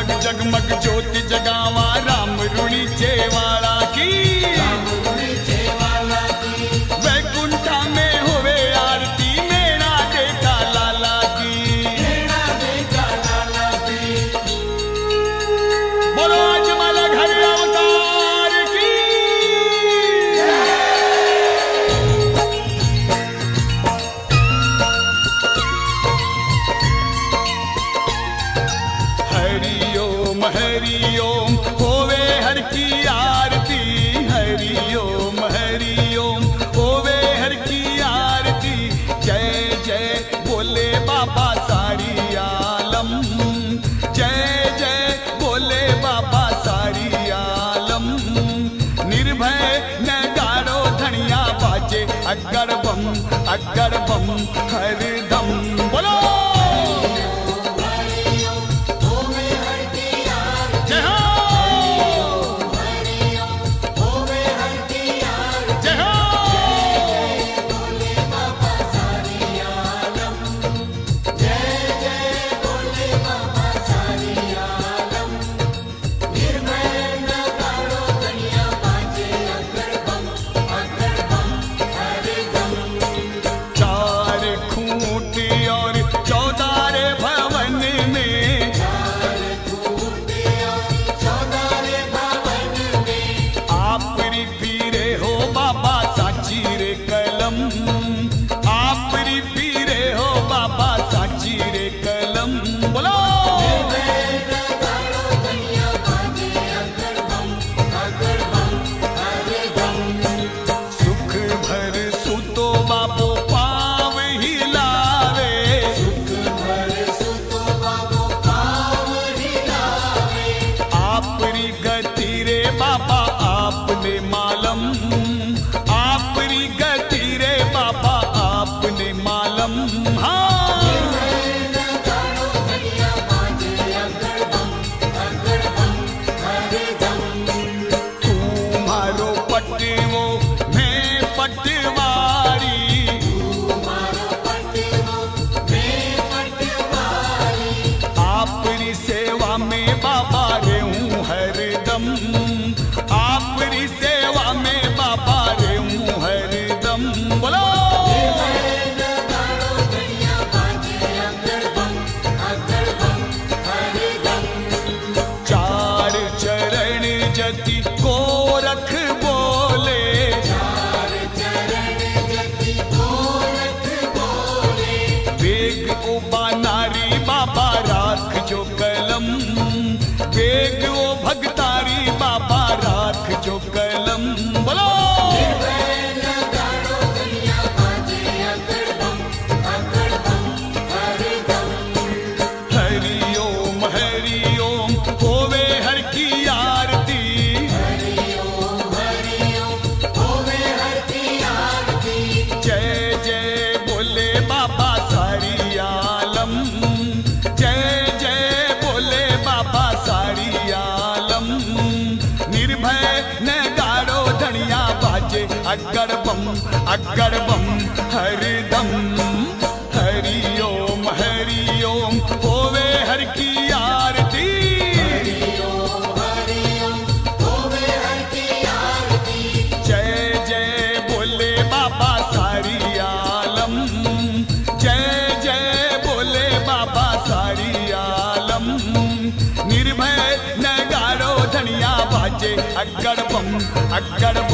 जगमग जगमग ज्योति जगावा राम रुणीचे वाला की वैकुंठा में होवे आरती मेरा देखा लाला की बोलो अजमल घर अवतार की हरि ओम होवे हर की आरती हरि ओम होवे हर की आरती जय जय बोले बाबा सारी आलम जय जय बोले बाबा सारी आलम निर्भय नगाड़ो धनिया बाजे अगर बम हरदम बोलो आपरी पीरे हो बाबा साची रे कलम बोलो सुख भर सुतो बाबो पाव हिलावे आपरी गति रे बाबा आपने मालम आपरी गति रे बाबा आपने मालम हाँ तुम्हारो पटवो मैं पटवारी आपरी सेवा में बाबा रे हूँ हरदम आपरी सेवा में बाबा रे हूँ हरदम बोलो चार चरण जति को रख बोले वेग उबा नारी बाबा राख जो कलम वेग ओ भगतारी बाबा राख जो कलम बोलो हरि ओम होवे हर की आरती जय जय बोले बाबा सारी आलम जय जय बोले बाबा सारी आलम निर्भय नगाड़ो धनिया बाजे अगर बम हरदम हरि ओम होवे हर की आरती जय जय बोले बाबा सारी आलम जय जय बोले बाबा सारी आलम निर्भय नगाड़ो धनिया बाजे अगर बम